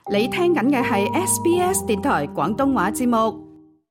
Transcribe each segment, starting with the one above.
你聽緊嘅係 SBS 電台廣東話節目。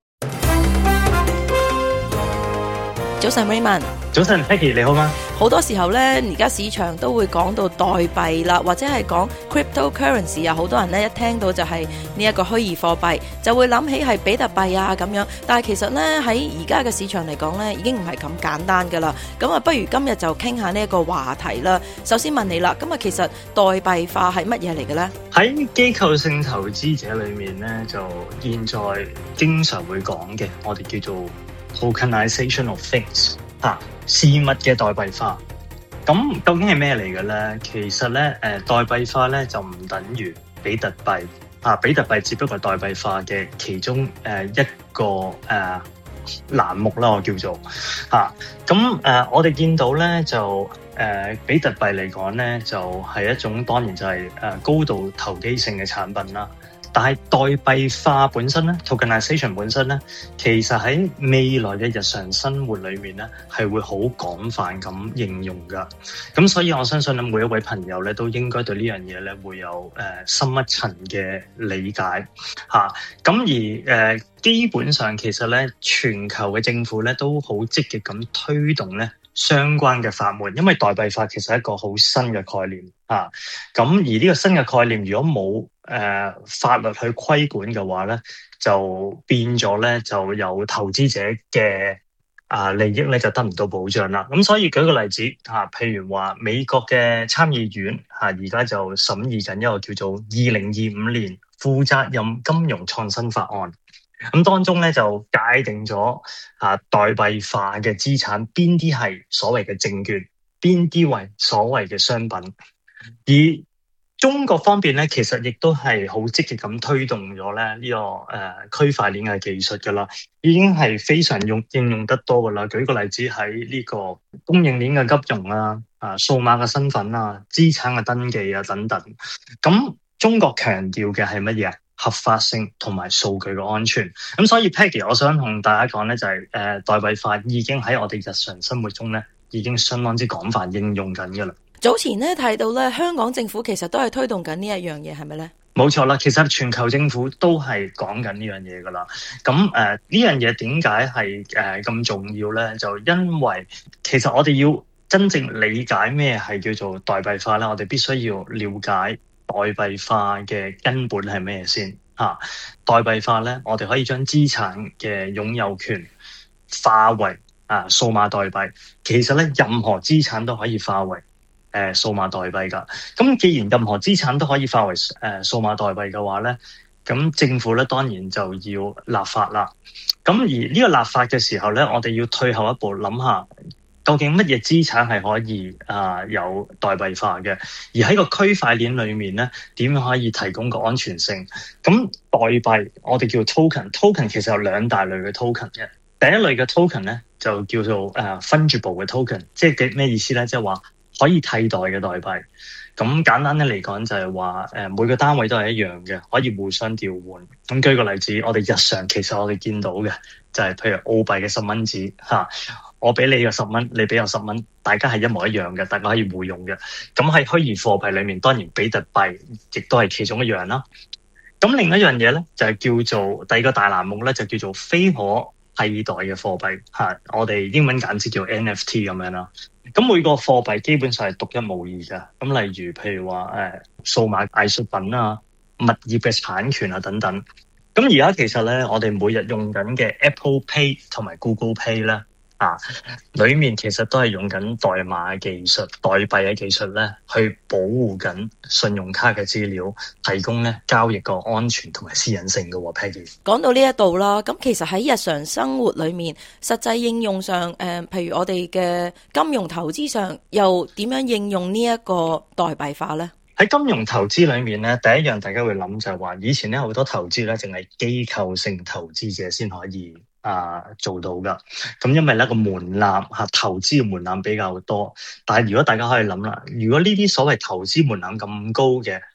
早晨 Raymond， 早晨 Peggy， 你好嗎？ 好多時候咧，而家市場都會講到代幣啦，或者係講 cryptocurrency 啊，好多人咧一聽到就係呢一個虛擬貨幣，就會諗起係比特幣啊咁樣。但係其實咧喺而家嘅市場嚟講咧，已經唔係咁簡單噶啦。咁啊，不如今日就傾下呢一個話題啦。首先問你啦，咁啊，其實代幣化係乜嘢嚟嘅咧？ 喺機構性投資者裏面咧，就現在經常會講嘅，我哋叫做 tokenization of things， 事物嘅代幣化。咁究竟係咩嚟嘅咧？其實咧，代幣化咧就唔等於比特幣。比特幣只不過係代幣化嘅其中一個欄目啦，我叫做我哋見到咧就比特幣嚟講咧，就係一種當然就係高度投機性嘅產品啦。但係代幣化本身咧 ，tokenization 本身咧，其實喺未來嘅日常生活裏面咧，係會好廣泛咁應用噶。咁所以我相信咧，每一位朋友咧都應該對呢樣嘢咧會有深一層嘅理解嚇。咁而基本上其實咧，全球嘅政府咧都好積極咁推動咧相關嘅法門，因為代幣化其實係一個好新嘅概念嚇。咁而呢個新嘅概念，如果冇法律去規管嘅話咧，就變咗咧就有投資者嘅利益咧就得唔到保障啦。咁所以舉個例子譬如話美國嘅參議院而家就審議緊一個叫做2025年負責任金融創新法案。咁當中咧就界定咗代幣化嘅資產邊啲係所謂嘅證券，邊啲為所謂嘅商品。而中國方面咧，其實亦都係好積極咁推動咗咧呢個區塊鏈嘅技術噶啦，已經係非常應用得多噶啦。舉個例子，喺呢個供應鏈嘅金融數碼嘅身份資產嘅登記等等。咁中國強調嘅係乜嘢？合法性同埋數據嘅安全。咁所以 Peggy， 我想同大家講咧，就係代幣化已經喺我哋日常生活中咧，已經相當之廣泛應用緊噶啦。 早前咧睇到咧，香港政府其實都係推動緊呢一樣嘢，係咪咧？ 冇錯啦，其實全球政府都係講緊呢樣嘢噶啦。咁呢樣嘢點解係咁重要咧？就因為其實我哋要真正理解咩係叫做代幣化咧，我哋必須要了解代幣化嘅根本係咩先？代幣化咧，我哋可以將資產嘅擁有權化為數碼代幣。其實咧，任何資產都可以化為數碼代幣㗎。咁既然任何資產都可以化為數碼代幣嘅話咧，咁政府咧當然就要立法啦。咁而呢個立法嘅時候咧，我哋要退後一步諗下，究竟乜嘢資產係可以有代幣化嘅？而喺個區塊鏈裏面咧，點樣可以提供個安全性？咁代幣我哋叫 token 其實有兩大類嘅 token 嘅。第一類嘅 token 咧就叫做fungible 嘅 token， 即係咩意思咧？即係話可以替代嘅代幣。咁簡單啲嚟講就係話每個單位都係一樣嘅，可以互相調換。咁舉個例子，我哋日常其實我哋見到嘅就係譬如澳幣嘅10蚊紙我俾你個10蚊，你俾我10蚊，大家係一模一樣嘅，大家可以互用嘅。咁喺虛擬貨幣裏面，當然比特幣亦都係其中一樣啦。咁另一樣嘢咧，就係叫做第二個大欄目咧，就叫做非可替代嘅貨幣我哋英文簡稱叫 NFT 咁樣啦。咁每個貨幣基本上係獨一無二嘅。咁例如譬如話數碼藝術品物業嘅產權等等。咁而家其實咧，我哋每日用緊嘅 Apple Pay 同埋 Google Pay 咧。裏面其實都係用緊代碼嘅技術、代幣嘅技術咧，去保護緊信用卡嘅資料，提供咧交易個安全同埋私隱性嘅。Peggy 講到呢一度啦，咁其實喺日常生活裏面，實際應用上，譬如我哋嘅金融投資上，又點樣應用呢一個代幣化咧？ 喺金融投資裏面咧，第一樣大家會諗就係話，以前咧好多投資咧，淨係機構性投資者先可以做到噶。咁因為咧個門檻投資嘅門檻比較多。但係如果大家可以諗啦，如果呢啲所謂投資門檻咁高嘅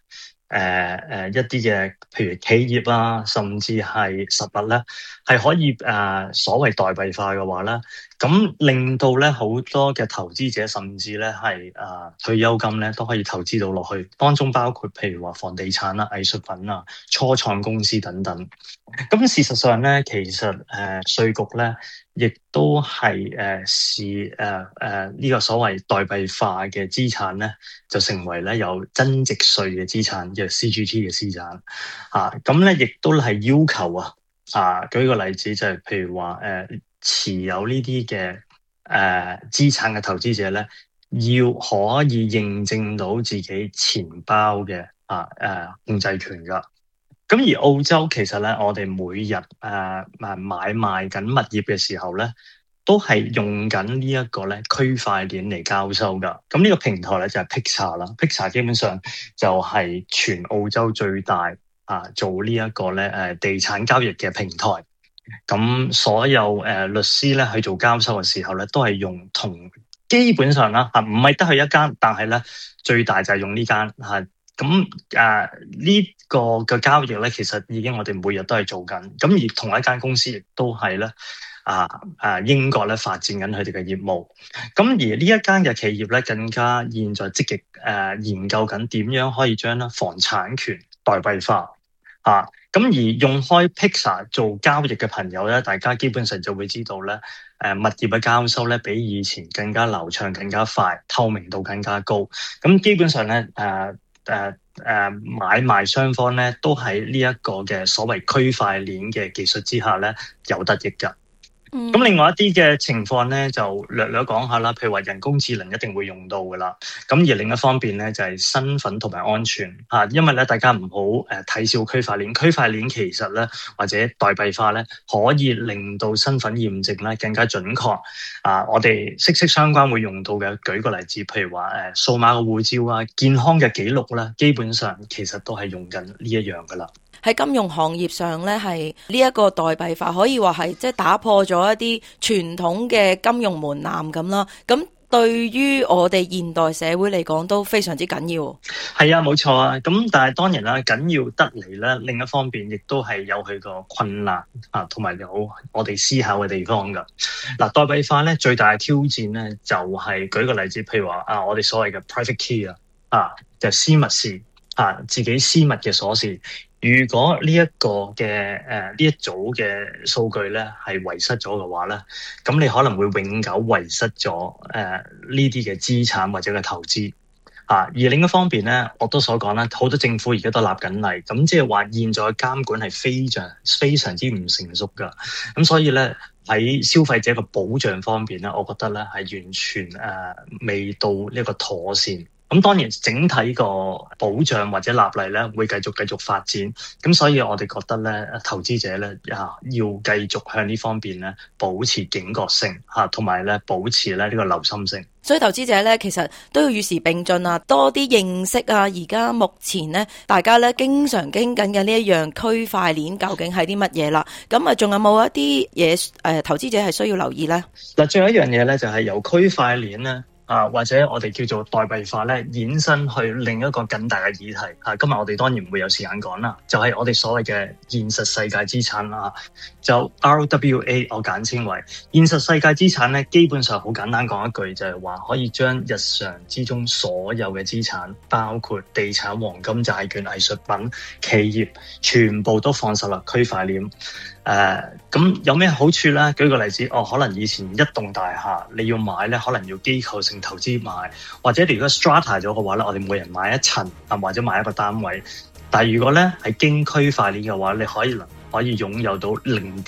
一啲嘅，譬如企業啊，甚至係實物咧，係可以所謂代幣化嘅話咧，咁令到咧好多嘅投資者，甚至咧係退休金咧都可以投資到落去，當中包括譬如話房地產啊、藝術品啊、初創公司等等。咁事實上咧，其實稅局咧，亦都係視呢個所謂代幣化嘅資產咧，就成為咧有增值稅嘅資產，即係 CGT 嘅資產。咁咧亦都係要求舉個例子就係譬如話持有呢啲嘅資產嘅投資者咧，要可以認證到自己錢包嘅控制權㗎。咁而澳洲其實咧，我哋每日買賣緊物業嘅時候咧，都係用緊呢一個咧區塊鏈嚟交收噶。咁呢個平台咧就係 PIXA 啦。PIXA 基本上就係全澳洲最大做呢一個咧地產交易嘅平台。咁所有律師咧去做交收嘅時候咧，都係用基本上啦唔係得佢一間，但係咧最大就係用呢間咁呢個嘅交易咧，其實已經我哋每日都係做緊。咁而同一間公司亦都係咧英國咧發展緊佢哋嘅業務。咁而呢一間嘅企業咧，更加現在積極研究緊點樣可以將咧房產權代幣化咁而用開 PIXA 做交易嘅朋友咧，大家基本上就會知道咧，物業嘅交收咧比以前更加流暢、更加快，透明度更加高。咁基本上咧買賣雙方咧都喺呢一個嘅所謂區塊鏈嘅技術之下咧有得益㗎。咁另外一啲嘅情況咧就略講下啦，譬如話人工智能一定會用到㗎啦。咁而另一方面咧就係身份同埋安全因為咧大家唔好睇小區塊鏈。區塊鏈其實咧或者代幣化咧可以令到身份驗證咧更加準確。我哋息息相關會用到嘅，舉個例子，譬如話數碼嘅護照健康嘅記錄啦，基本上其實都係用緊呢一樣㗎啦。 喺金融行業上咧，係呢一個代幣化可以話係即係打破咗一啲傳統嘅金融門檻咁啦。咁對於我哋現代社會嚟講都非常之緊要。 係冇錯啊。咁但係當然啦，緊要得嚟咧，另一方面亦都係有佢個困難同埋有我哋思考嘅地方㗎。代幣化咧最大嘅挑戰咧就係舉個例子，譬如話我哋所謂嘅 private key 就私密匙自己私密嘅鎖匙。如果呢一個嘅呢一組嘅數據咧係遺失咗嘅話咧，咁你可能會永久遺失咗呢啲嘅資產或者嘅投資。而另一方面咧，我都所講啦，好多政府而家都立緊例，咁即係話現在嘅監管係非常之唔成熟噶。咁所以咧喺消費者嘅保障方面咧，我覺得咧係完全未到呢個妥善。咁當然整體個保障或者立例咧會繼續發展，咁所以我哋覺得咧投資者咧要繼續向呢方面咧保持警覺性同埋咧保持咧呢個留心性。 所以投資者咧其實都要與時並進多啲認識而家目前咧大家咧經常傾緊嘅呢一樣區塊鏈究竟係啲乜嘢啦？咁仲有冇一啲嘢投資者係需要留意咧？ 最後一樣嘢咧就係由區塊鏈咧。或者我哋叫做代幣化咧，衍生去另一個更大嘅議題。今日我哋當然唔會有時間講啦，就係我哋所謂嘅現實世界資產啦，就 RWA 我簡稱為現實世界資產咧。基本上好簡單講一句，就係話可以將日常之中所有嘅資產，包括地產、黃金、債券、藝術品、企業，全部都放實落區塊鏈。咁有咩好處咧？舉個例子，可能以前一棟大廈你要買咧，可能要機構性投資買，或者你如果 strata 咗嘅話咧，我哋每人買一層或者買一個單位。但係如果咧係經區塊鏈嘅話，你可以擁有到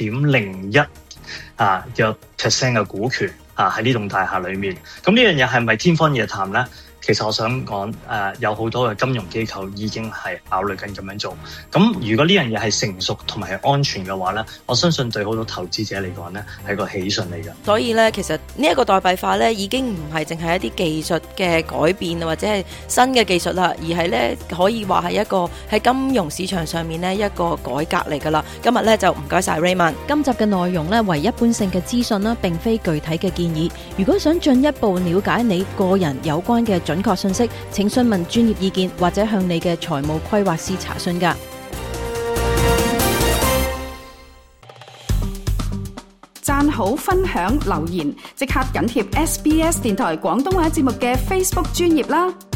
0.01嘅 percent 嘅股權喺呢棟大廈裏面。咁呢樣嘢係咪天方夜譚咧？其實我想講有好多嘅金融機構已經係考慮緊咁樣做。咁如果呢樣嘢係成熟同埋係安全嘅話咧，我相信對好多投資者嚟講咧係個喜訊嚟嘅。 所以咧，其實呢一個代幣化咧已經唔係淨係一啲技術嘅改變或者係新嘅技術啦，而係咧可以話係一個喺金融市場上面咧一個改革嚟噶啦。今日咧就唔該晒 Raymond。 今集嘅內容咧為一般性嘅資訊啦，並非具體嘅建議。如果想進一步了解你個人有關嘅準確信息，請詢問專業意見或者向你嘅財務規劃師查詢㗎。 讚好、分享、留言，即刻緊貼SBS 電台廣東話節目嘅 Facebook 專頁啦！